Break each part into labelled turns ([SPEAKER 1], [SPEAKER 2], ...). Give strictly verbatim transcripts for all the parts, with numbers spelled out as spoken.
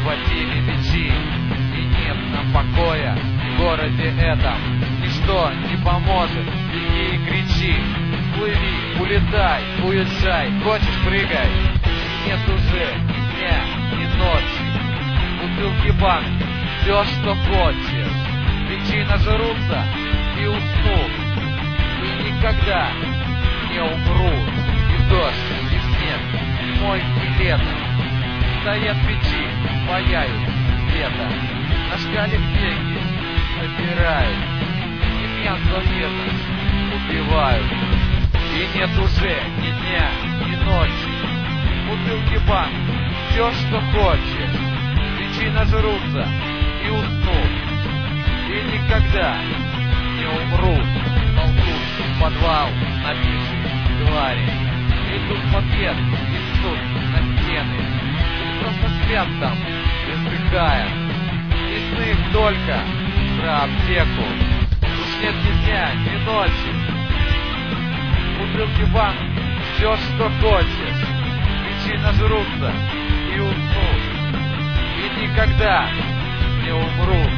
[SPEAKER 1] схватили бичи, и нет нам покоя в городе этом. Ничто не поможет, беги и кричи, плыви, улетай, уезжай, хочешь прыгай. Нет уже ни дня, ни ночи, бутылки, банки, все, что хочешь. Бичи нажрутся и уснут, и никогда не умрут. И дождь, и снег, зимой и летом стоят бичи, паяют лето. На шкале деньги собирают, и пьянство бедность убивают. И нет уже ни дня, ни ночи, бутылки, банки, все, что хочешь. Бичи нажрутся и уснут, и никогда не умрут. Толкут подвал, набивший твари, идут в ответ, несут на стены, и просто спят там, издыхая. И сны их только про аптеку. Уж нет ни дня, ни ночи, бутылки, банки, все, что хочешь. Бичи нажрутся и уснут, и никогда не умрут.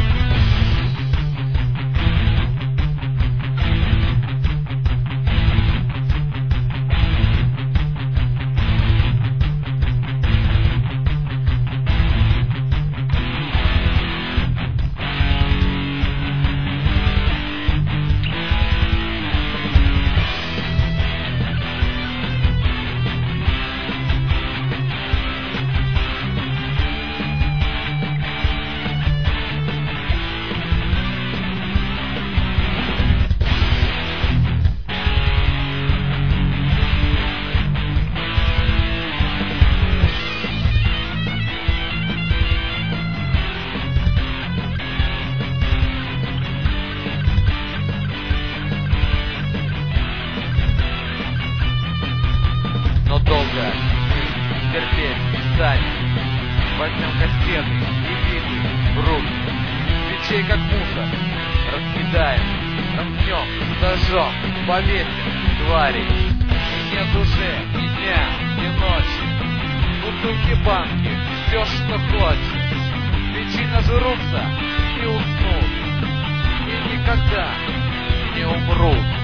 [SPEAKER 1] Но долго мы терпеть не станем. Возьмем кастеты и биты в руки, бичей как мусор раскидаем, распнем, зажжем, повесим тварей. И нет уже ни дня, ни ночи, бутылки, банки, все, что хочешь. Бичи нажрутся и уснут, и никогда не умрут.